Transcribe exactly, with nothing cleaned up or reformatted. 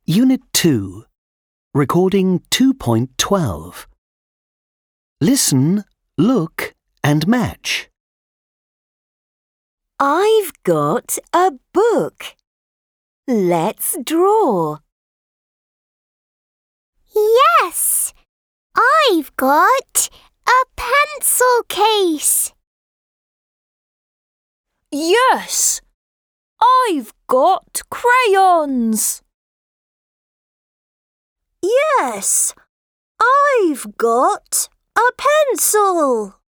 Unit two, Recording two point twelve. Listen, look and match. I've got a book. Let's draw. Yes, I've got a pencil case. Yes, I've got crayons. Yes, I've got a pencil.